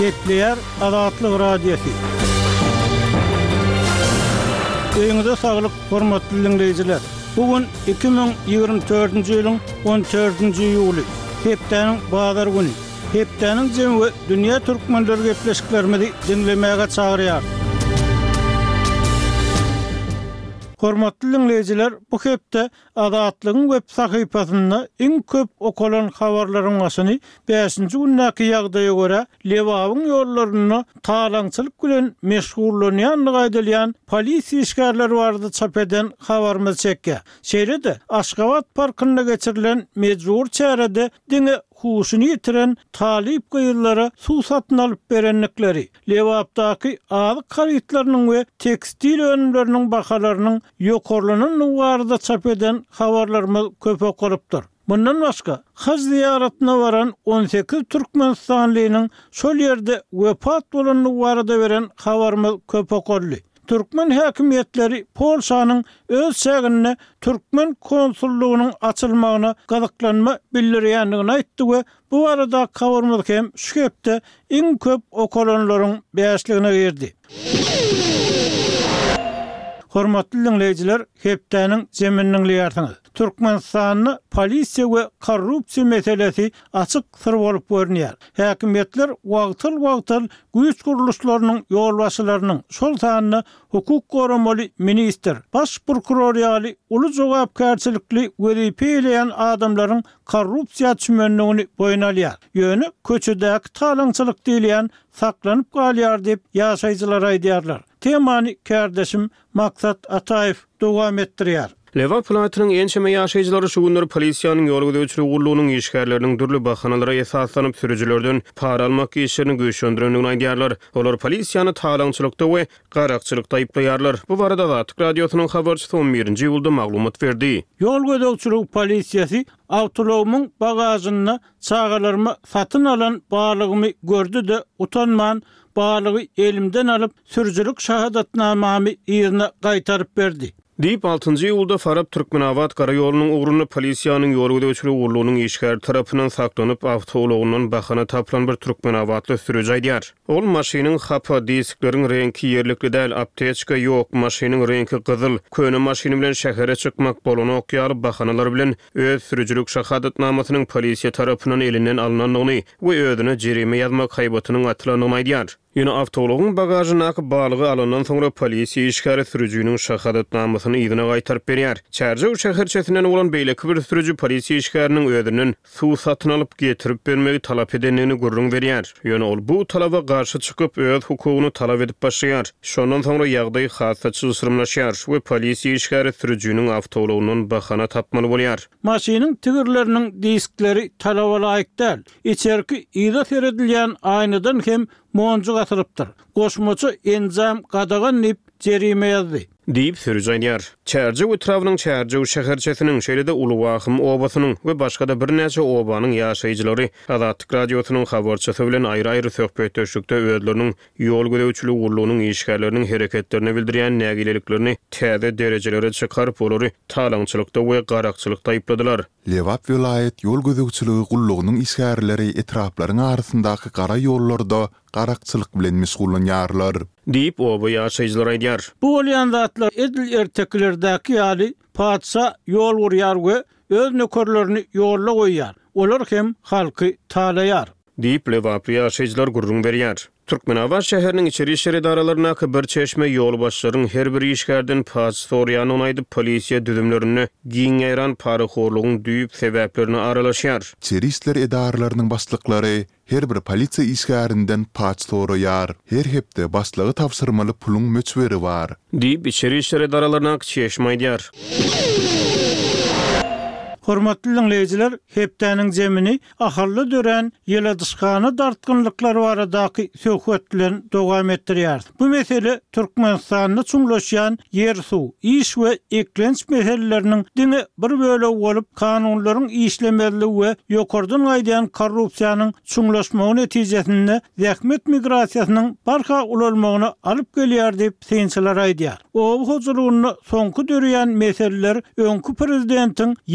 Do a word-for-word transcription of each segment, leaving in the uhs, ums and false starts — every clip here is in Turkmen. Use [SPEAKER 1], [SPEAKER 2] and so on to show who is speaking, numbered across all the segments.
[SPEAKER 1] Getleyer Azatlyk Radiosu. Öňüňizde saglyk, hormatly dinleýijiler. Bugün iki bin ýygrimi dördünji ýylyň on dördünji ýuly. Hepdeniň bazar güni. Hepdeniň jemy dünýä türkmenleri gepleşiklerimizi dinlemäge çagyrýar. Hormatly dinleýijiler, bu hepde Azatlygyň web sahypasynda iň köp okulan habarlaryň başyny beşinji günnäki ýagdaýa görä Lewabyň ýollaryny talaňçylyk bilen meşgullanýanlygy aýdylýan polisiýa işgärleri barada çap eden habarymyz çekkä. Şeýlede Aşgabat parkynda geçirilen mejbur çärede diňe huşuny ýitiren talip gyýylara suw satyn alyp berenlikleri, Lewapdaky azyk harytlarynyň we tekstil önümleriniň bahalarynyň ýokarlanyny barada çap eden habarlarymyz köp okulypdyr. Bundan başga, haj ziyaretyne baran on sekiz Türkmenistanlynyň şol ýerde wepat bolanyny barada beren habarymyz köp okurly. Türkmen häkimetleri Polşanyň öz şäherine Türkmen konsullugynyň açylmagyna gazaklanma bildirýändigini aýtdy we bu arada habarymyz hem şu hepde iň köp okulanlaryň beşligine girdi. Hormatly dinleýijiler, hepdeniň jeminiň ýartyňyz. Türkmenistanyň polisiýa we korrupsiýa meselesi açyk sır bolup görünýär. Häkimetler wagtyl-wagtyl güýç guruluşlarynyň ýolbaşçylarynyň şol sanyny hukuk goramaly minister, baş prokuror ýaly uly jogapkärçilikli wezipe bilen adamlaryň korrupsiýa çümenligini boýuna alýar. Ýöne köçedäki talaňçylyk diýilýän saklanyp galýar diýip ýaşaýjylar aýdýarlar. Temany kardeşim Maksat Ataev dowam etdirýär. Lewap platynyň ençeme ýaşaýjylary şu günleri polisiýanyň ýol gödäwçilik gurulunyň işgärleriniň dürli bahanalary esaslanyp sürüjilerden para almak işlerini güýçlendirendigini aýdýarlar. Olar polisiýany talaňçylykda we garakçylykda aýplaýarlar. Bu barada Azatlyk Radiosynyň habarçysy on birinji ýylda maglumat berdi. Ýol gödäwçilik polisiýasy awtologumyň bagazyny çağalarma satyn alan balygymy gördü de utanman balygy elimden alyp sürüjilik şahadatnamamy ýerine gaýtaryp berdi. Deyip altıncı ýylda Farab Türkmenawat garaýolunyň ugrunda polisiýanyň ýol gödäwçilik gurulunyň işgär tarapyndan saklanyp awtologundan bahana taplan bir Türkmenawatly sürüji aýdýar. Ol maşynyň hapa diskleriň rengi ýerlikli däl, apteczka ýok, maşynyň rengi gyzyl. Köne maşyny bilen şäherä çykmak bolany okýar bahanalar bilen öz sürüjilik şahadatnamasynyň polisiýa tarapyndan elinden alynanlygyny we özüne jerime ýazmak haýbatynyň atylandygyny aýdýar. Ýöne awtologun bagazyna balygy alandan soňra polisiýa işgäri sürüjiniň şahadatnamasyny ýygyna gaýtaryp berýär. Çärjew şäherçesinden bolan beýleki bir sürüji polisiýa işgäriniň özünden suw satyn alyp getirip bermegi talap edenligini gurrun berýär. Ýöne ol bu talaba garşy çykyp öz hukugyny talap edip başlaýar. Şondan soňra ýagdaý hassaçy ysrymlaşýar we polisiýa işgäri sürüjiniň awtologundan bahana tapmaly bolýar. Maşynyň tigirleriniň diskleri talaba laýyk däl. İçerki ýyda seredilýän aýnadan hem monjuk atılıptır. Goşmaçy enzam gadagan nip jerime ýazdy. Deyip sürüji aýdýar. Çärjew etrawynyň Çärjew şäherçesiniň şeýlede Ulugahym obasynyň we başga-da bir näçe obanyň ýaşaýjylary Azatlyk Radiosynyň habarçysy bilen aýry-aýry söhbetleşikde özleriniň ýol gödäwçilik gurulunyň işgärleriniň hereketlerini bildirýän nägileliklerini täze derejelere çykaryp olary talaňçylykda we garakçylykda aýpladylar.
[SPEAKER 2] Lewap vilayet ýol gödäwçiligi gurulunyň işgärleri etraplaryň arasyndaky gara ýollarda garakçylyk bilen meşgullanýarlar. Deyip oba ýaşaýjylar aýdýar. Bu bolýan zatlar edil erteklerdäki ýaly padşa ýol gurýar we öz nökerlerini ýolla goýýar. Olar hem halky talaýar. Deyip Lewap ýaşaýjylar gurrun berýär. Türkmenawat şäheriniň içeri işler edaralaryna bir çeşme ýol başlaryň her bir işgärden pas sorýany onaýdyp polisiýa düzümlerini giňeýran paraxorlugyň düýüp sebäplerini aralaşýar. İçeri işler edaralarynyň başlyklary her bir polisiýa işgärinden pas soraýar. Her hepde başlygy tapşyrmaly puluň möçberi bar. Diýip içeri işler edaralaryna çeşme aýdýar. Hormatly dinleýijiler, hepdeniň jemini ahyrly dören ýyladyşgany dartgynlyklary baradaky söhbet bilen dowam etdirýär. Bu mesele Türkmenistanyny çuňlaşýan ýer suw, iş we eklenç meseleleriniň diňe bir bölegi bolup kanunlaryň işlemezligi we ýokardan gaýdan korrupsiýanyň çuňlaşmagy netijesinde zähmet migrasiýasynyň barha ulalmagyna alyp gelýär diýip synçylar aýdýar. O huzurlugyny soňky dörýän meseleler öňkü prezidentiň ýer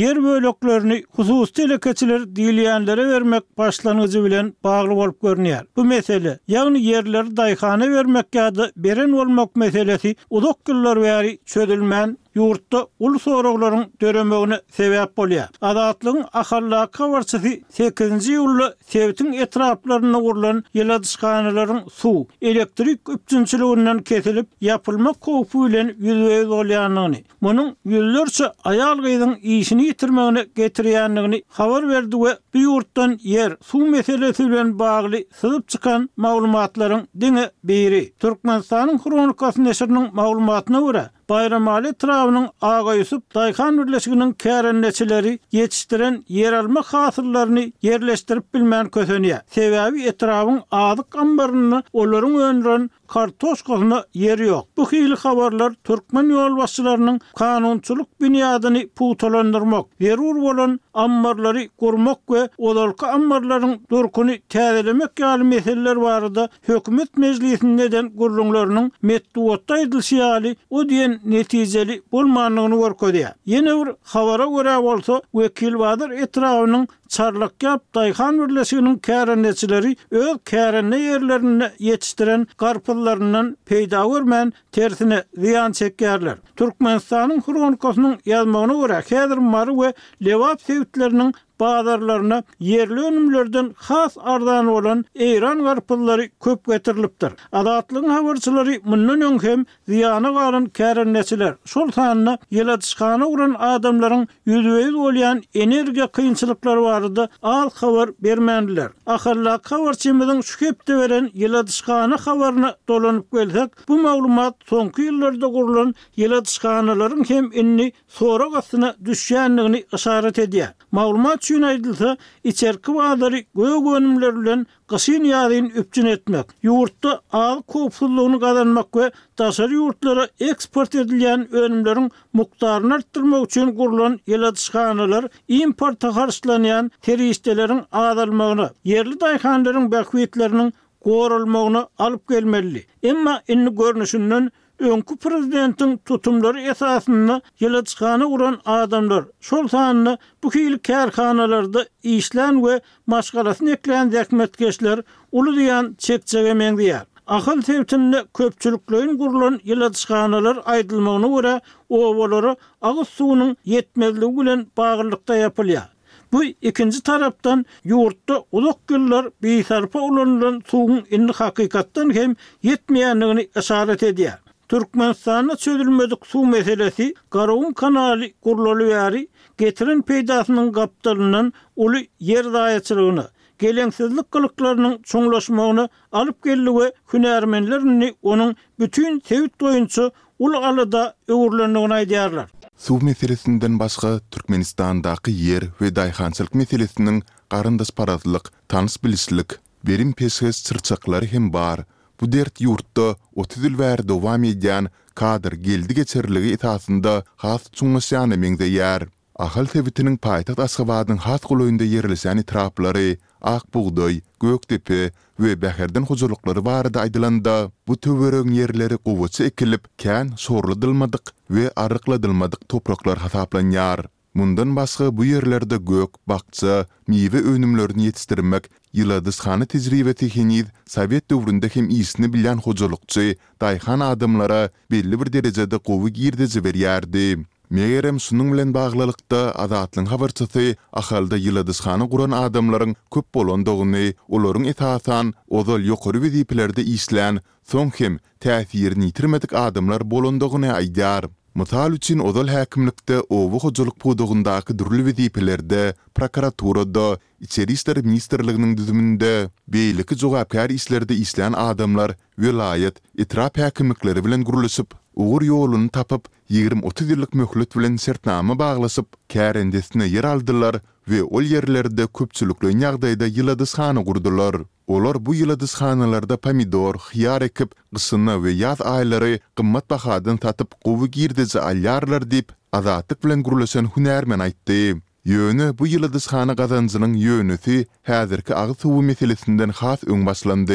[SPEAKER 1] bloklarını hususy telekeçiler diýilýänlere vermek başlanyjy bilen bagly bolup görünýär. Bu mesele, ýagny yerleri daýhana vermek ýa-da beren bolmak meselesi uzak ýyllar bäri çözülmän ýurtda ulu soraglaryň döremegine sebäp bolýar. Adatlygyň ahalla kawarçysy sekizinji ýylda Sebitiň etraplaryna gurulan ýyladyşkanylaryň suw, elektrik üpçünçiliginden kesilip ýapylmak howpy bilen ýüzüýüz bolýanyny, munyň ýüllerçe aýal gyzyň işini ýitirmegine getirýänligini habar berdi we bu ýurtdan yer, suw meselesi bilen bagly syzyp çykan maglumatlaryň diňe biri. Türkmenistanyň Kronikasy neşriniň maglumatyna görä, Bayramali Trawynyň Aga Ýusup Daýhan birleşiginiň kärenneçileri ýetişdiren yer alma hasıllaryny yerleşdirip bilmän kösenýär. Sebäbi etrawyň azyk ambaryny olaryň öňünden kartoşkasyna yer ýok. Bu hili habarlar türkmen ýolbaşçylarynyň kanunçylyk büniýadyny putalandyrmak, zerur bolan ambarlary gurmak we olarky ambarlaryň durkuny täzelemek ýaly meseleler barada hökümet meclisinden gurulmaklarynyň metduatda edilşi ýaly o diýen netijeli bolmanlygyny görkezýär. Ýene bir habara görä bolsa, Wekil Badyr etrawynyň çarlak ýap Daýhan birleşiginiň kärenneçileri öz kärenne ýerlerini ýetişdiren garpylaryndan peýda görmän tersine ziýan çekýärler. Türkmenistanyň Kronikasynyň ýazmagyna görä, häzir mary we lewap sebitleriniň bazarlaryna yerli önümlerden has ardan olan eýran garpyllary köp getirilipdir. Adatlygyň habarçylary mundan öň hem ziýana galan kärenneçiler şol sanyna ýyladyşkana uran adamlaryň ýüzüýüz bolýan energiýa kynçylyklary barada az habar bermändiler. Ahalla habarçymyzyň şu hepde beren ýyladyşkana habaryna dolanyp gelsek, bu maglumat soňky ýyllarda gurulan ýyladyşkanalaryň hem inni sora gasyna düşýänligini işaret edýär. Maglumat şun aýdylsa, içerki bazary göýük önümler bilen gysyn ýadyny üpçün etmek, ýurtda az kopsullygyny gazanmak we daşary ýurtlara eksport edilýän önümleriň mukdaryny artdyrmak üçin gurulan ýyladyşkanalar importa garşylanýan terişdeleriň azalmagyna, yerli daýhanlaryň bähwetleriniň gorulmagyna alyp gelmeli. Emma inni görnüşinden öňkü prezidentiň tutumlary esasyny ýyladyşkana uran adamlar şol sanyny bu hili kärhanalarda işlän we maşgalasyny ekleýän zähmetkeşler uly diýen çekçege meňdiýär. Ahyl sebitinde köpçüliklerin gurulan ýyladyşkanalar aýdylmagyna görä, obalary agyz suwunyň ýetmezligi bilen bagyrlykda ýapylýar. Bu ikinci tarapdan ýurtda uzak ýyllar beýsarpa ulanylan suwuň indi hakykatdan hem ýetmeýänligini işaret edýär. Türkmenistanyň çözülmedik suw meselesi Garawun kanaly gurulaly bäri getiren peýdasynyň gapdalynyň uly yer daýaçylygyny, geleňsizlik gylyklarynyň çoňlaşmagyny alyp geldi we hünärmenlerini onuň bütün sebit boýunça uly alada öwürlendigini aýdýarlar.
[SPEAKER 2] Suw meselesinden başga Türkmenistandaky yer we daýhançylyk meselesiniň garyndaş paratlyk, tanys bilislik, berim pesges çyrçaklary hem bar. Bu dert ýurtda otuz ýyl bäri dowam edýän kadr geldi geçerligi etasynda has çuňlaşýany meňdeýär. Ahal sebitiniň paýtaxt Aşgabatyň has goýunda ýerleşen etraplary Akbuğdoy, Göktepe we Bäherden hojalyklary barada aýdylanda, bu töwereg ýerleri gowuçy ekilip, kän sorladylmadyk we arykladylmadyk topraklar hasaplanýar. Mundan başga bu ýerlerde gök, bakça, miwe önümlerini ýetişdirmek ýyladyşkana tejribeti heniz Sowet döwründe hem isini bilen hojalykçy daýhan adamlara belli bir derejede gowy girdizi berýärdi. Megerem şunun bilen baglylykda azatlyň habarçysy ahalda ýyladyşkana guran adamlaryň köp bolandygyny, olaryň etasan ozal ýokary wezipelerde işlän, soň hem täsirini ýitirmedik adamlar bolandygyny aýdýar. Misal üçin ozal häkimlikde owu hojalyk pudugundaky dürli wezipelerde, prokuraturada, İçeri işler ministerliginiň düzüminde beýleki jogapkar işlerde işlän adamlar vilayet, etrap häkimlikleri bilen guruluşyp, ugur ýoluny tapyp, ýygrimi otuz ýyllyk möhlet bilen sertnama baglasyp, kärendesine yer aldylar we ol ýerlerde köpçülikli ýagdaýda ýyladyşkana gurdular. Olar bu ýyladyşkanalarda pomidor, hyýar ekip, gysyna we ýaz aýlary gymmat bahadan satyp gowy girdizi alýarlar diýip azatlyk bilen gurulşan hünärmen aýtdy. Ýöne bu ýyladyşkana gazanjynyň ýönüsi häzirki agyz suwy meselesinden has öň başlandy.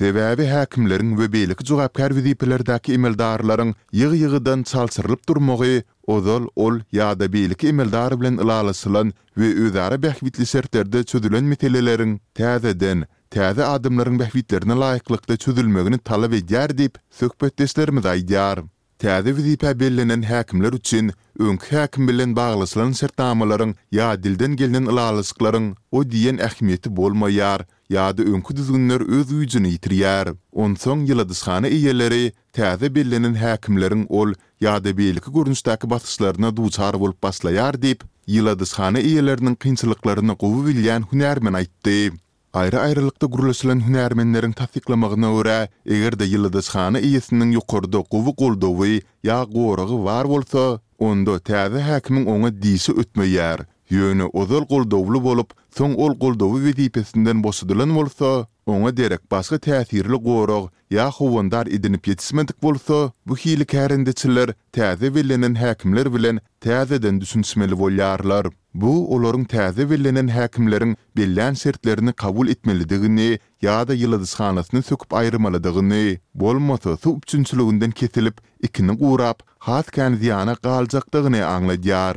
[SPEAKER 2] Sebäbi häkimleriň we beýleki jogapkar wezipelerdäki emeldarlaryň ýygy-ýygydan çalçyrylyp durmagy, ozal ol ýa-da beýleki emeldar bilen ylalysylan we özara bähwitli sertlerde çözülen meseleleriň täzeden, täze adamlaryň bähwitlerine laýyklykda çözülmegini talap edýär diýip söhbetdeşlerimiz aýdýar. Täze wezipe bellenen häkimler üçin öňkü häkim bilen baglysylan sertnamalaryň ýa dilden gelenen ylalysyklaryň o diýen ähmiýeti bolmaýar. ýa-da öňkü düzgünler öz güýjüni ýitirýär. Onsoň ýyldızhana eýeleri täze bellenen häkimleriň ol ýa-da beýleki görnüşdäki basyşlaryna duçar bolup başlaýar diýip ýyldızhana eýeleriniň kynçylyklaryny gowy bilýän hünärmen aýtdy. Aýry-aýrylykda gurulşylan hünärmenleriň tasdiklamagyna görä, egerde ýyldızhana eýesiniň ýokarda gowy goldawy ýa goragy bar bolsa, onda täze häkimiň oňa diýişi ötmeýär. Ýöne ozal goldowly bolup, soň ol goldowy wezipesinden boşadylan bolsa, oňa derek başga täsirli gorag ýa howandar edinip ýetişmedik bolsa, bu hili kärendeçiler täze bellenen häkimler bilen täzeden düşünmeli bolýarlar. Bu olaryň täze bellenen häkimleriň belän şertlerini kabul etmelidigini ýa-da ýyldızhanasyny söküp aýrmalydygyny, bolmasa su üçünçüliginden kesilip ikini gurap, has kan ziýana galjakdygyny aňladýar.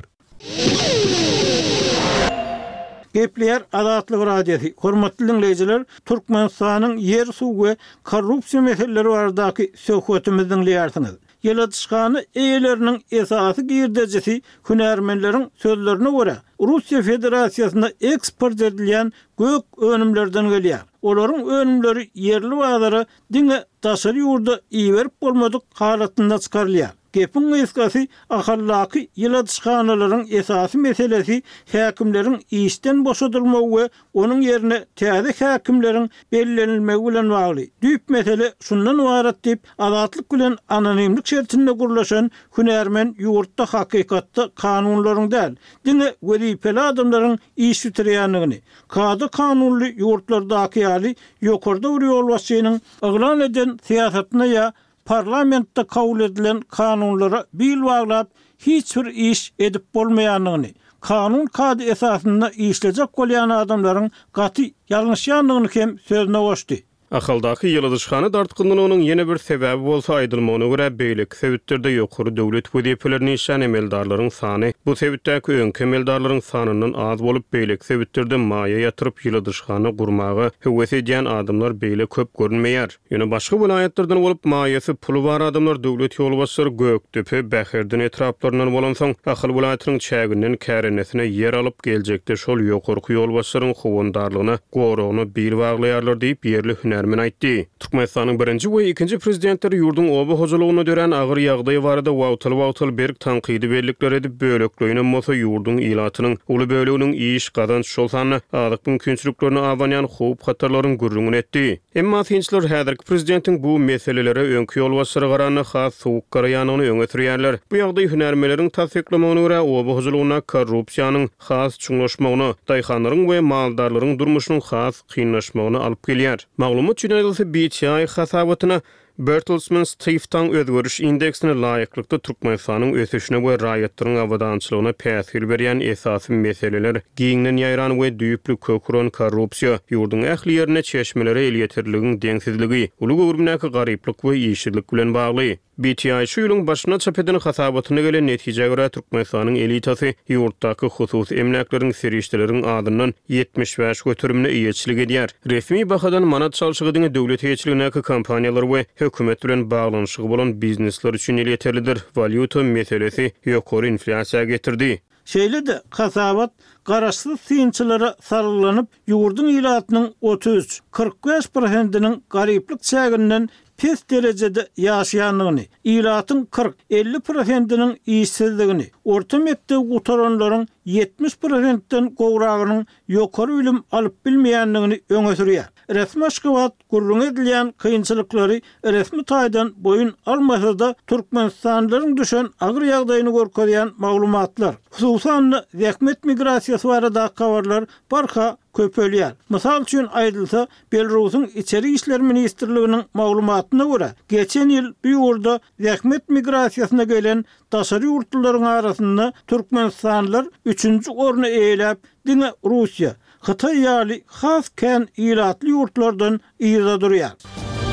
[SPEAKER 1] Gepler Adatlyk radiosi. Hormatly dinleyijiler, Türkmenistanyň yer suw we korrupsiýa meseleleri baradaky söhbetimizi dinleýärsiňiz. Ýyldızhana eýeleriniň esasy girdejisi hünärmenleriň sözlerine görä, Russiýa Federasiýasyna eksport edilýän gök önümlerden gelýär. Olaryň önümleri yerli bazara diňe daşary ýurda iýerip bolmadyk halatynda çykarylýar. Gepin eskasy ahallaky ýyldızhanalaryň esasy meselesi häkimleriň işden boşadylmagy we onuň ýerine täze häkimleriň bellenilmegi bilen bagly. Düýp mesele şundan ibaret diýip azatlyk bilen anonimlik şertinde gurulşan hünärmen ýurtda hakykatda kanunlaryň däl, diňe wezipeli adamlaryň iş ýitirýänligini, kady kanunly ýurtlardaky ýaly ýokarda bir ýol başçynyň eglan eden siýasatyna ýa parlamentde kabul edilen kanunlara bil baglap hiç bir iş edip bolmaýanlygyny, kanun kady esasynda işlejek bolýan adamlaryň gaty ýalňyşýanlygyny hem sözüne goşdy.
[SPEAKER 3] Ahaldaky ýyldızhana dartgynlygynyň ýene bir sebäbi bolsa aýdylmagyna görä beýlik sebäpterde ýokary döwlet wezipelerini işlän emeldarlaryň sany bu sebäpdäki öňkü emeldarlaryň sanynyň az bolup beýlik sebäpterde maýa ýatyryp ýyldızhana gurmagy höwes edýän adamlar beýle köp görünmeýär. Ýöne başga vilayatlardan bolup maýasy puly bar adamlar döwlet ýolbaşçylary Göktepe, Bäherden etraplaryndan bolan soň ahal vilayatynyň çäginden kärenesine ýer alyp geljekde şol ýokarky ýolbaşçylaryň howandarlygyna goragyny bil baglaýarlar diýip ýerli men aýtdy. Türkmenistanyň birinji we ikinji prezidentleri ýurdun oba hojalygyna dören agyr ýagdaý barada wagtyl-wagtyl berk tanqidi bellikler edip bölekleýine mosa ýurdun ilatynyň uly böleginiň iş gazanç şol sany adyk mümkinçiliklerini awanýan howp hatarlaryň gürrüňini etdi. Emma tinçler häzirki prezidentiň bu meselelere öňkü ýolbaşçylara garany has sowuk garaýanyny öňe sürýärler. Bu ýagdaý hünärmeleriň tasdiklamagyna görä oba hojalygyna korrupsiýanyň has çuňlaşmagyny, daýhanlaryň we maldarlaryň durmuşynyň has kynlaşmagyny alyp gelýär. Maglumat Ýynadylsy B T I hasabatyna Bertelsmann Stiftung özgörüş indeksine laýyklykda Türkmenistanyň ösüşine we raýatlaryň awadançylygyna päsir berýän esasy meseleler giňden ýaýran we düýpli köküren korrupsiýa, ýurdun ähli ýerine çeşmelere el ýetirligiň deňsizligi, uly gurumnaky garyplyk we ýeşillik bilen bagly. B T I şu ýylyň başyna çap eden hasabatyna gelen netije görä Türkmenistanyň elitasy ýurtdaky hususy emläkleriň serişdeleriň adyndan ýetmiş beş götürümine iýetçilik edýär. Resmi bahadan manat çalşygydyň döwlet ýetçiligine kompaniyalary we hökümet bilen baglanyşygy bolan biznesler üçin ýeterlidir. Valyuta meselesi ýokary inflasiýa getirdi.
[SPEAKER 1] Şeýle-de hasabat garaşsyz synçylara sarylanyp ýurdun ilatynyň otuz kırk beş prosentiniň garyplyk çäginden pes derecede ýaşaýanlygyny, ilatyň kırk elli prosentiniň işsizligini, orta mekdep gutaranlaryň yetmiş prosentden gowragynyň ýokary bilim alyp bilmeýänligini öňe sürýär. Resmi aşgabat gurrun edilýän kynçylyklary resmi taýdan boyun almasa-da Türkmenistanlylaryň düşen agyr ýagdaýyny görkezýän maglumatlar, hususan zähmet migrasiýasy barada habarlar barha köpelýär. Mysal üçin aýdylsa, Belarusyň içeri işler ministrliginiň maglumatyna görä, geçen ýyl bu ýurda zähmet migrasiýasyna gelen daşary ýurtlaryň arasynda Türkmenistanlylar üçünji orny eýläp, diňe Russiýa, Xitay ýaly has kän ilatly ýurtlardan ýyra durýar.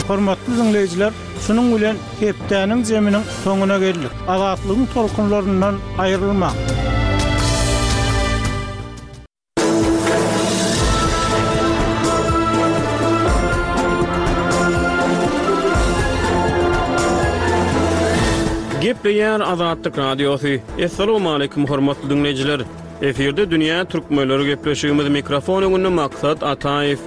[SPEAKER 1] Hormatly dinleyijiler, şunun bilen hepdäniň jeminiň soňuna geldik. Azatlygyň tolkunlaryndan aýrylmak.
[SPEAKER 3] Gepleýär Azatlyk Radiosu. Assalamu alaykum hormatly dinleyijiler. Eferde dünýä türkmenleri gepleşigimiz mikrofon öňünde Maksat Ataýew.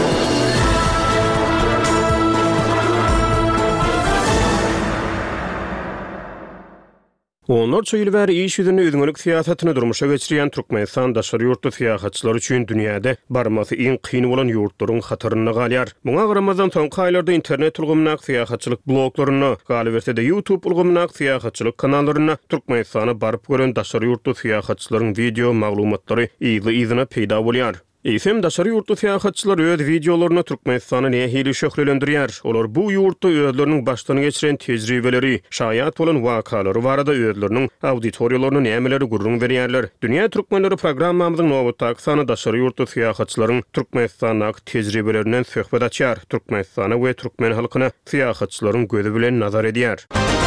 [SPEAKER 3] Onlarça ýyl bäri iş ýüzünde özüňlük siýasatyny durmuşa geçirýän Türkmenistan daşary ýurtda syýahatçylar üçin dünýäde barmasy iň kyn bolan ýurtlaryň hataryna galýar. Muňa garamazdan soňky aýlarda internet ulgamynak syýahatçylyk bloglaryna, galibersede YouTube ulgamynak syýahatçylyk kanallaryna Türkmenistana baryp gören daşary ýurtda syýahatçylaryň video maglumatlary ýyly-ýylyna peýda bolýar. Eýsem daşary ýurtda syýahatçylar öz videolaryny Türkmenistana nähili şöhrelendirýär. Olar bu ýurtda özleriniň başdan geçiren tejribeleri, şaýat bolan wakalary barada özleriniň auditoriýalaryna nämeleri gurrun berýärler. Dünýä türkmenleri programmamyzyň nowatdaky sany daşary ýurtda syýahatçylaryň Türkmenistana tejribelerinden söhbet açýar. Türkmenistana we türkmen halkyna syýahatçylaryň gözi bilen nazar edýär.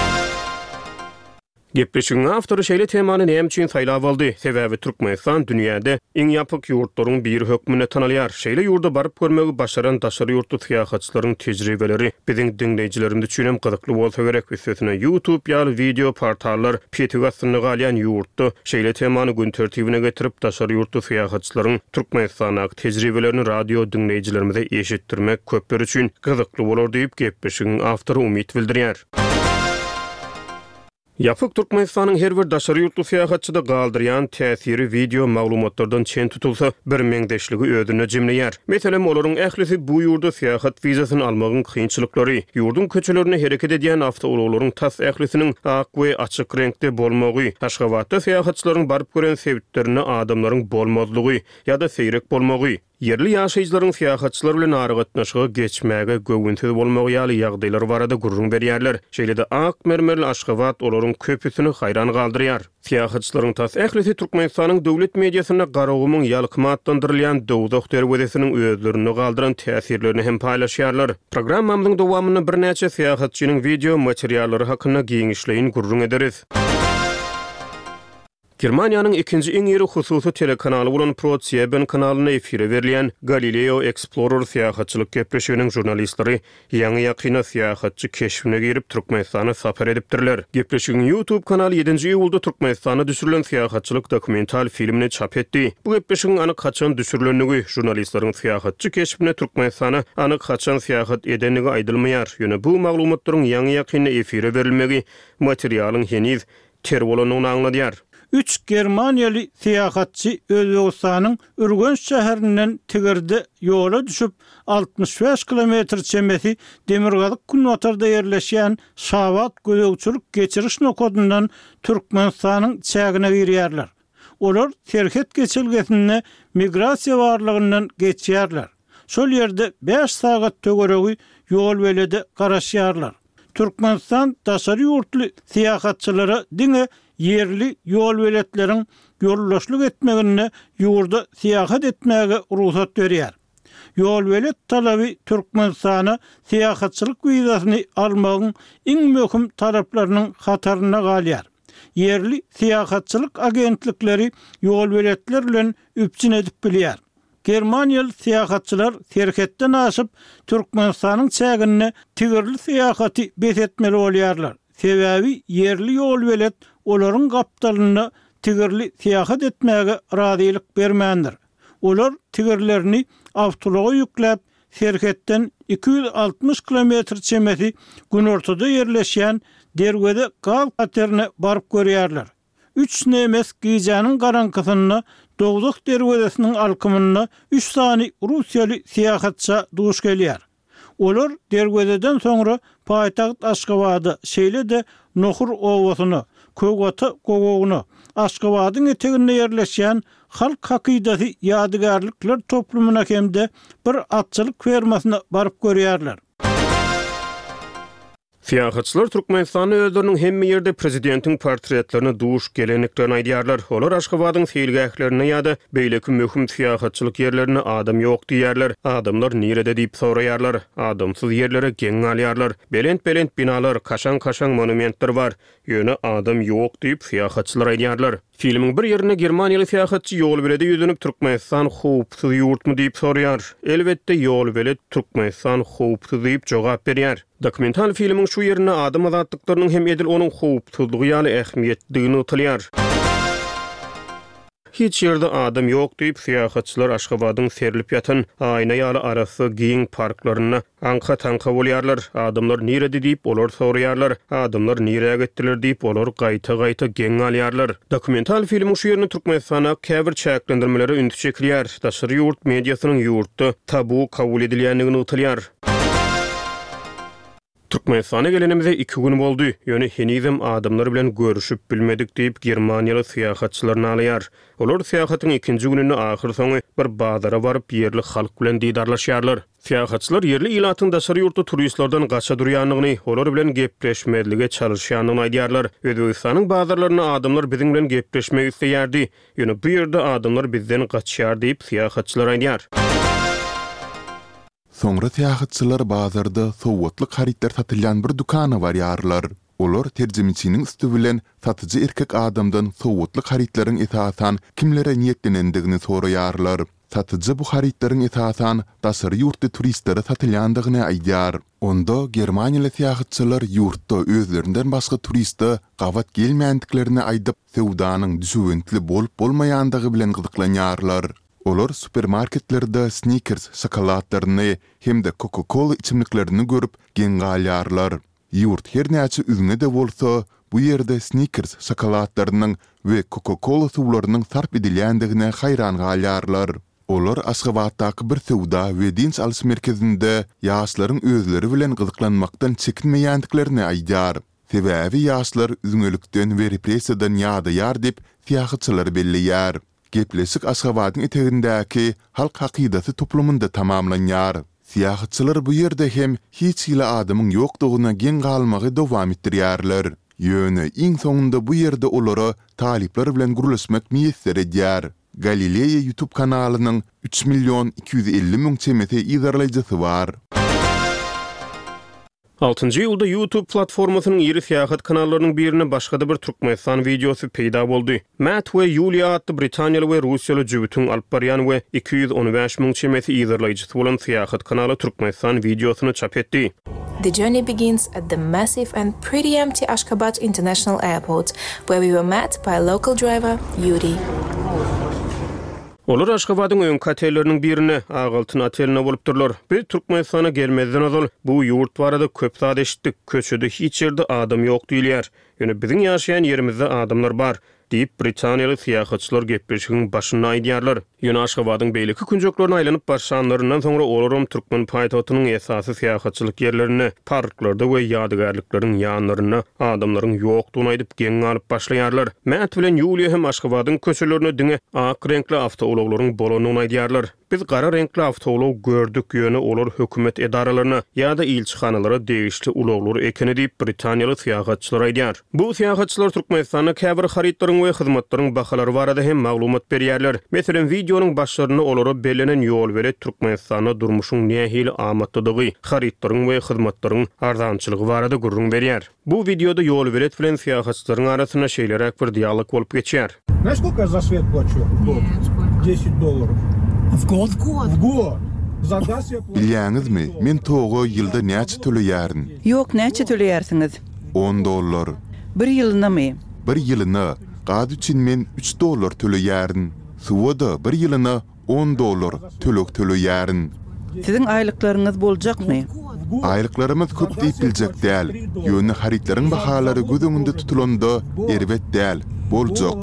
[SPEAKER 3] Gepleşigiň awtory şeýle temany näme üçin saýlap aldy? Sebäbi Türkmenistan dünýäde iň ýapyk ýurtlaryň biri hökmüne tanalýar. Şeýle ýurda baryp görmegi başaran daşary ýurtda syýahatçylaryň tejribeleri biziň dinleýijilerimiz üçin hem gyzykly bolsa gerek. Üstüne YouTube ýaly video portallar peýtigasyny galýan ýurtda şeýle temany gün tertibine getirip daşary ýurtda syýahatçylaryň Türkmenistana tejribelerini radio dinleýijilerimize eşitdirmek köpler üçin gyzykly bolar diýip gepleşigiň awtory umyt bildirýär. Ýapyk Türkmenistanyň her bir daşary ýurtly syýahatçyda galdyrýan täsiri video maglumatlardan çen tutulsa bir meňdeşligi ödüne jemleýär. Meselem olaryň ählisi bu ýurda syýahat wizasyny almagyň kynçylyklary, ýurdun köçelerini hereket edýän awtologlaryň tas ählisiniň ak we açyk renkde bolmagy, Taşgabatda syýahatçylaryň baryp gören sebitlerini adamlaryň bolmazlygy ýa-da seýrek bolmagy, yerli ýaşaýjylaryň syýahatçylar bilen aragatnaşyga geçmäge göwünsiz bolmagy ýaly ýagdaýlar barada gurrun berýärler. Şeýle-de ak mermerli Aşgabat olaryň köpüsini hayran galdyrýar. Syýahatçylaryň tas ählisi Türkmenistanyň döwlet mediasyna garawymyň ýalkyma atlandyrylýan dowdak derwedesiniň özlerini galdyran täsirlerini hem paýlaşýarlar. Programmamyň dowamyny bir näçe syýahatçynyň video materiallary hakyna giňişleýin gurrun ederiz. Germaniýanyň ikinji iň ýeri hususy telekanaly bolan ProSieben kanalyna efire berilýän Galileo Explorer syýahatçylyk gepleşiginiň jurnalistleri ýaňy ýakyna syýahatçy keşfine girip Türkmenistana sapar edipdirler. Gepleşigiň YouTube kanaly ýedinji iýulda Türkmenistana düşürilen syýahatçylyk dokumental filmini çap etdi. Bu gepleşigiň anyk kaçan düşürilenligi jurnalistleriň syýahatçy keşfine Türkmenistana anyk kaçan syýahat edenligi aýdylmaýar. Ýöne bu maglumatlary ýaňy ýakyna efire berilmegi materialyň heniz ter bolanyny aňladýar.
[SPEAKER 1] Üç Germaniýaly syýahatçy Özbegistanyň Ürgenç şäherinden tigirde ýola düşüp altmış beş kilometr çemesi Demirgazyk Kunwatarda ýerleşýän Şabat gödөгçülük geçiriş nokodundan Türkmenistanyň çägine girýärler. Olar terket geçilgesinde migrasiýa barlygyndan geçýärler. Şol ýerde beş sagat tögeregi ýol welede garaşýarlar. Türkmenistan daşary ýurtly syýahatçylary diňe yerli ýol weletleriň ýollaşlyk etmegine ýurda syýahat etmäge ruhsat berýär. Ýol welet talaby Türkmenistana syýahatçylyk wizasyny almagyň iň möhüm taraplarynyň hataryna galýar. Yerli syýahatçylyk agentlikleri ýol weletler bilen üpçün edip bilýär. Germaniýaly syýahatçylar terhetden aşyp Türkmenistanyň çägine tigirli syýahaty besetmeli bolýarlar. Sebäbi yerli ýol welet olaryň gapdalyny tigirli syýahat etmäge razylyk bermändir. Olar tigirlerini awtologa ýükläp terhetden iki yüz altmış kilometr çemesi gün ortada ýerleşýän derwede gaz katerine baryp görýärler. Üç nemes gijanyň garankysyny dowdak derwedesiniň alkymyna üç sany Russiýaly syýahatça duş gelýär. Olar derwededen soňra paýtaxt Aşgabady, şeýle-de Nohur owasyny, Kögata gogogyny, Aşgabadyň eteginde ýerleşýän halk hakydasy ýadygarlyklar toplumyna hemde bir atçylyk fermasyna baryp görýärler.
[SPEAKER 3] Siyahatçılar Türkmenistany özleriniň hemme ýerde prezidentin portretlerini duş geleneklerini aýdýarlar. Olar Aşgabatyň feýilgählerini ýa-da beýleki möhüm siyahatçylyk ýerlerini adam ýok diýerler. Adamlar nirede diýip soraýarlar. Adamsyz ýerlere geň alýarlar. Belent-belent binalar, kaşan-kaşan monumentler bar. Ýöne adam ýok diýip siyahatçylar aýdýarlar. Filmiň bir ýerine Germaniýaly siyahatçy ýol berede ýüzünip Türkmenistan howpsyz ýurtmy diýip soraýar. Elbetde ýol belet Türkmenistan howpsyz diýip jogap berýär. Dokumental filmiň şu ýerine adam azatlyklarynyň hem edil onuň howpsyzlygy ýaly ähmiýetligini utalýar. Hiç ýerde adam ýok diýip siyahatçylar Aşgabatyň serilip ýatan aýna ýaly arasy giň parklaryna anka-tanka bolýarlar. Adamlar nirede diýip olar soraýarlar. Adamlar nirege gitdiler diýip olar gaýta-gaýta geň alýarlar. Dokumental filmiň şu ýerine Türkmenistana käbir çäklendirmeleri ündü çekilýär. Daşary ýurt mediasynyň ýurtda tabu kabul edilýändigini utalýar. Türkmenistana gelenimize iki gün boldy. Ýöne henizem adamlar bilen görüşüp bilmedik diýip Germaniýaly siyahatçylaryny alýar. Olar siyahatyň ikinji gününe ahyr soňy bir bazara baryp ýerli halk bilen diýdarlaşýarlar. Siyahatçylar ýerli ilatyň daşary ýurtda turistlerden gaça durýanlygyny, olar bilen gepleşmedlige çalışýanyny aýdýarlar. Özbegistanyň bazarlaryna adamlar biziň bilen gepleşmek isleýärdi. Ýöne bu ýerde adamlar bizden gaçýar diýip siyahatçylar aýdýar.
[SPEAKER 2] Soňra siyahatçylar bazarda sowatlyk haritler satylýan bir dukana barýarlar. Olar terjimçiniň üstü bilen satyjy erkek adamdan sowatlyk haritlaryň esasan kimlere niýetlenendigini soraýarlar. Satyjy bu haritlaryň esasan daşary ýurtda turistlere satylýandygyny aýdýar. Onda Germaniýaly siyahatçylar ýurtda özlerinden başga turistde gawat gelmeýändiklerini aýdyp sewdanyň düşüwentli bolup bolmaýandygy bilen gyzyklanýarlar. Olar supermarketlerde Snickers şokoladlaryny hem de Coca-Cola içimliklerini görüp geň galýarlar. Ýurt her näçe üzüne de bolsa, bu ýerde Snickers şokoladlarynyň we Coca-Cola suwlarynyň sarp edilýändigine haýran galýarlar. Olar Aşgabatdaky bir sewda we dinç alys merkezinde ýaşlaryň özleri bilen gyzyklanmakdan çekinmeýändiklerini aýdýar. Sebäbi ýaşlar üzüňelikden we repressiýadan ýadyar diýip siyahatçylar belleýär. Gepleşik Aşgabatyň etegindäki halk hakydasy toplumynda tamamlanýar. Siyahatçylar bu ýerde hem hiç ýyly adamyň ýokdugyna geň galmagy dowam etdirýärler. Ýöne iň soňunda bu ýerde olara talipler bilen gurulşmak miýetler edýär. Galileya YouTube kanalynyň üç milyon iki yüz elli min çemete ýazarlaýjysy bar.
[SPEAKER 3] altıncı ýylda YouTube platformasynyň ýeri siyahat kanallarının birine başga da bir Türkmenistan videosu peýda boldy. Matt we Julia adly Britaniýaly we Russiýaly jübütüň alyp barýan we iki yüz on beş min çemeti ýazarlaýjysy bolan siyahat kanaly Türkmenistan videosyny çap etdi.
[SPEAKER 4] The journey begins at the massive and pretty empty Ashgabat International Airport, where we were met by a local driver, Yuri.
[SPEAKER 3] Olar Aşgabatyň öň hotelleriniň birine Ağaltyn oteline bolupdurlar. Bir Türkmenistana gelmezden azal bu ýurt barada köp zat eşitdik. Köçede hiç ýerde adam ýok diýilýär. Ýöne biziň ýaşaýan ýerimizde adamlar bar diýip Britaniýaly siyahatçylar gepleşigiň başynda aýdýarlar. Ýöne Aşgabatyň beýleki künjeklerini aýlanyp başlanlaryndan soňra olaram Türkmen paýtagynyň esasy siyahatçylyk ýerlerini, parklarda we ýadygarlyklaryň ýanlaryna adamlaryň ýokdugyny aýdyp geň alyp başlaýarlar. Matt bilen Julia hem Aşgabatyň köçelerini diňe ak renkli awtologlaryň bolanyny aýdýarlar. Biz gara renkli awtolog gördük ýöne olar hökümet edaralaryna ýa-da ilçihanalara degişli ulaglar ekeni diýip Britaniýaly siyahatçylar aýdýar. Bu siyahatçylar Türkmenistana käbir haritlaryň we hyzmatlaryň bahalary barada hem maglumat berýärler. Meselen videonyň başlaryna olara belenen ýol belet Türkmenistana durmuşyň nähili amatdygy, haritlaryň we hyzmatlaryň arzançylygy barada gurrun berýär. Bu videoda ýol belet bilen siyahatçylaryň arasyna şeýlerek bir dialog bolup geçýär.
[SPEAKER 5] Знаешь, сколько я за свет плачу? десять долларов.
[SPEAKER 6] В год? В год.
[SPEAKER 5] В год. За газ я плачу.
[SPEAKER 2] Bilýäňizmi, men togy ýylda näçe töleýärin?
[SPEAKER 6] Ýok, näçe töleýärsiňiz?
[SPEAKER 2] on dollar.
[SPEAKER 6] Bir ýylyna-my?
[SPEAKER 2] Bir ýylyna gaz üçin men üç dollar töleýärin. Suwada bir ýylyna on dollar tölek töleýärin.
[SPEAKER 6] Siziň aýlyklaryňyz boljakmy?
[SPEAKER 2] Aýlyklarymyz köp diýip biljek däl. Ýöne haritlaryň bahalary göz öňünde tutulanda erbet däl. Boljak.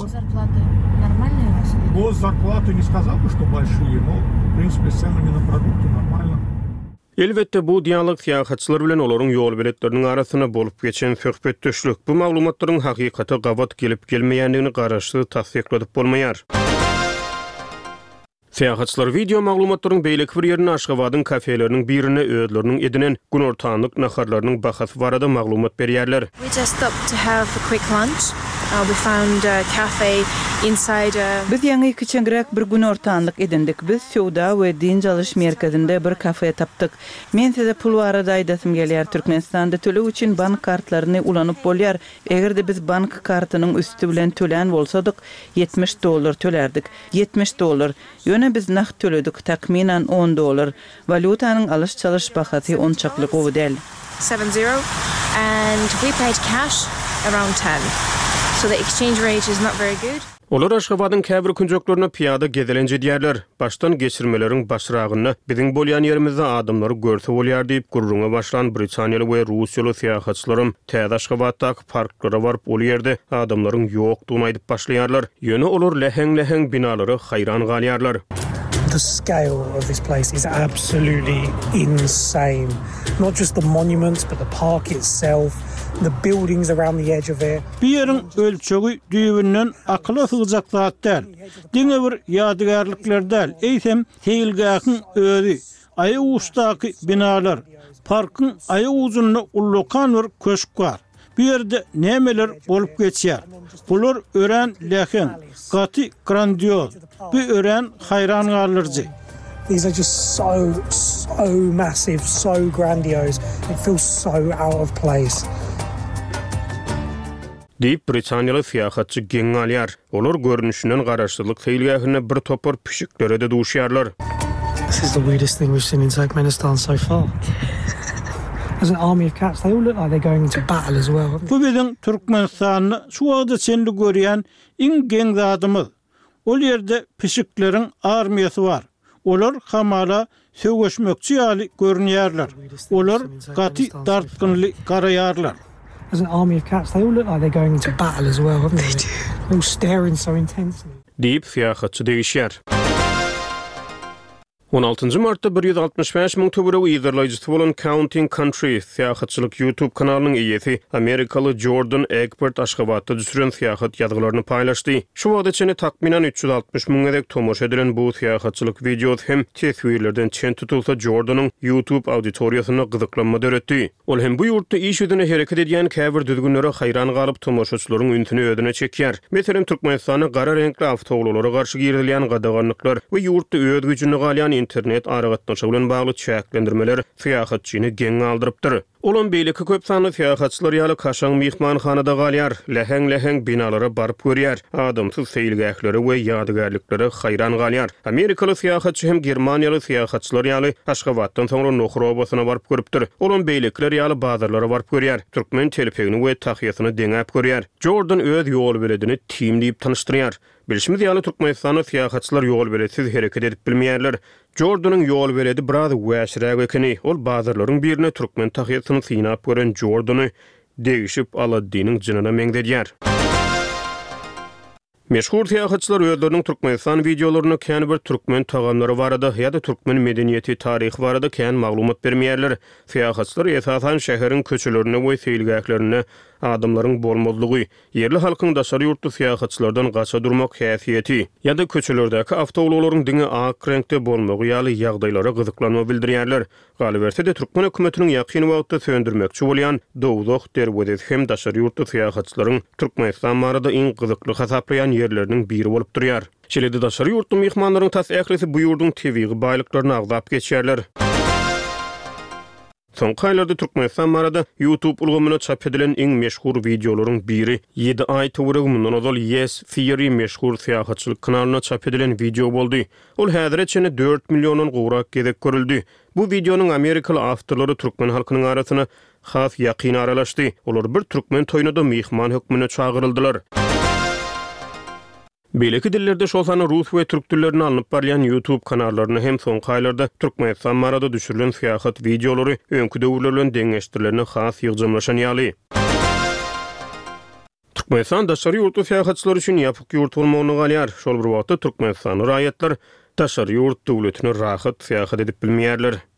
[SPEAKER 5] Год зарплаты не сказал бы, что большие, но, в принципе, с ценами на продукты нормально.
[SPEAKER 3] Elbette bu dialog siyahatçylar bilen olaryň ýol biletleriniň arasyna bolup geçen söhbetdeşlik. Bu maglumatlaryň hakykata gawat gelip gelmeýändigini garaşdy tasdikledip bolmaýar. Seyahatçılar video maglumatlaryň beýleki bir ýerini Aşgabatyň kafeleriniň birine özleriniň edinen gün ortaňlyk naharlarynyň bahasy barada maglumat berýärler.
[SPEAKER 4] We just stopped to have a quick lunch. Uh, we found a cafe inside a...
[SPEAKER 6] Biz ýa-ni kiçiňrek bir gün ortaňlyk edindik. Biz Suwda we din çalyş merkezinde bir kafe tapdyk. Men size pul barada aýdasym gelýär. Türkmenistanda töle üçin bank kartlaryny ulanyp bolýar. Egerde biz bank kartynyň üstü bilen tölen bolsadyk, yetmiş dollar tölerdik. yetmiş dollar. Ýöne biz naq töledik, takminan on dollar. Valutanyň alış çalyş bahasy on çakly gowy del.
[SPEAKER 4] seven zero, and we paid cash around ten. So the exchange rate is not very good.
[SPEAKER 3] Olar Aşgabatyň käbir künjeklerine piýada gezelenje diýerler. Baştan geçirmeleriň başragyny biziň bolýan ýerimizde adamlary görse bolýar diýip gurrunga başlan Britaniýaly we Russiýaly seýahatçylarym täze Aşgabatdaky parklara baryp ol ýerde adamlaryň ýokdugyny aýdyp başlaýarlar. Ýöne olar leheng-leheng binalary haýran galýarlar.
[SPEAKER 7] The scale of this place is absolutely insane. Not just the monuments, but the park itself, the buildings around the edge of it.
[SPEAKER 1] Bir ýeriň ölçegi düýbünden akla sığjak zat däl. Diňe bir ýadygarlyklar däl. Eýsem teýilgäkiň özi, aýa uşdaky binalar, parkyň aýa uzunlygy ullukan bir köşk bar. Bu ýerde nämeler bolup geçýär? Bular ören leheng, gaty grandioz. Bu ören haýran galyrjy.
[SPEAKER 7] These are just so, so massive, so grandiose. It feels so out of place.
[SPEAKER 3] Diýip Britaniýaly seýahatçy geň alýar. Olar görnüşinden garaşdyrlyk teýilgähine bir topar pişiklere de duşýarlar.
[SPEAKER 7] This is the weirdest thing we've seen in Turkmenistan so far. There's an army of cats. They all look like they're going into battle as well.
[SPEAKER 1] Bu biziň Türkmenistanyny şu wagtda çenli görýän iň geň zadymyz. Ol ýerde pişikleriň armiýasy bar. Olar hamala söwgeşmekçi ýaly görünýärler. Olar gaty dartgynly garaýarlar.
[SPEAKER 7] There's an army of cats. They all look like they're going into battle as well, haven't they? They're all staring so intensely.
[SPEAKER 3] Diýip seýahatçy degişýär. on altyncı martda bir ýüz altmış beş miň töwereg ýyzarlaýjysy bolan Counting Country seýahatçylyk YouTube kanalynyň eýesi Amerikaly Jordan Egbert Aşgabatda düşüren seýahat ýazgylaryny paýlaşdy. Şu wagtda çene takminan üç ýüz altmış miň edek tomoş edilen bu seýahatçylyk videos hem teswirlerden çen tutulsa Jordanyň YouTube auditoriýasyna gyzyklanma döretdi. Ol hem bu ýurtda iş ýüzüne hereket edýän käbir düzgünlere haýran galyp tomoşaçylaryň üntüni ödüne çekýär. Meselem Türkmenistanyň gara renkli awtomobillara garşy girilýän gadaganlyklar we ýurtda öz güýjüni galýan internet aragatnaşy bilen bagly çäklendirmeler seýahatçyny geň aldyrypdyr. Olan beýleki köp sanly seýahatçylar ýaly kaşaň mihmanhanada galýar, leheng-leheng binalara baryp görýär, adamsyz seýilgäkleri we ýadygarlyklary haýran galýar. Amerikaly seýahatçy hem Germaniýaly seýahatçylar ýaly Aşgabatdan soňra Nohrobasyna baryp görüpdir. Olan beýlekler ýaly bazarlara baryp görýär, türkmen telefegini we tahyýasyny deňäp görýär. Jordan öz ýol beledini team diýip tanışdyrýar. Bilişimiz ýaly Türkmenistanyň seýahatçylar ýol beledisiz hereket edip bilmeýärler. Jordanyň ýol beredi biraz wäşirä ekeni. Ol bazarlaryň birine türkmen tahyýasyny synap gören Jordany degişip Aladdiniň jynyna meňdedýär. Meşhur seýahatçylar özleriniň Türkmenistan videolaryny kän bir türkmen tagamlary barada ýa-da türkmen medeniýeti taryhy barada kän maglumat bermeýärler. Seýahatçylar esasan şäheriň köçelerini we seýilgäklerini adamlaryň bolmazlygy, yerli halkyň daşary ýurtda seýahatçylardan gaça durmak häsiýeti ýa-da köçelerdäki awtowlaryň diňe ak renkde bolmagy ýaly ýagdaýlara gyzyklanma bildirýärler. Galyberse de türkmen hökümetiniň ýakyn wagtda söndürmekçi bolýan dowzak derwedet hem daşary ýurtda seýahatçylaryň Türkmenistan barada iň gyzykly hasaplayan yerleriniň biri bolup durýar. Şeýle daşary ýurtda mehmanlaryň tas ählisi bu ýurdun tebigy baýlyklaryny agzap geçýärler. Soňky aýlarda Türkmenistan barada YouTube ulgamyna çap edilen iň meşhur videolaryň biri ýedi aý töwereg mundan ozal Yes Theory meşhur seýahatçylyk kanalyna çap edilen video boldy. Ol häzir çene dört milliondan gowrak gezek görüldi. Bu videonyň Amerikaly awtorlary türkmen halkynyň arasyna has ýakyn aralaşdy. Olar bir türkmen toýunada mehman hökmüne çagyryldylar. Beýleki dillerde şolsany rus we türk dillerini alınıp barýan YouTube kanallaryny hem soňky aýlarda Türkmenistan barada düşürilen seýahat videolary öňkü döwürler bilen deňeşdirilen has ýygjymlaşan ýaly. Türkmenistan daşary ýurtda seýahatçylar üçin ýapyk ýurt bolmagyny galýar. Şol bir wagtda Türkmenistan raýatlar daşary ýurt döwletine rahat seýahat edip bilmeýärler.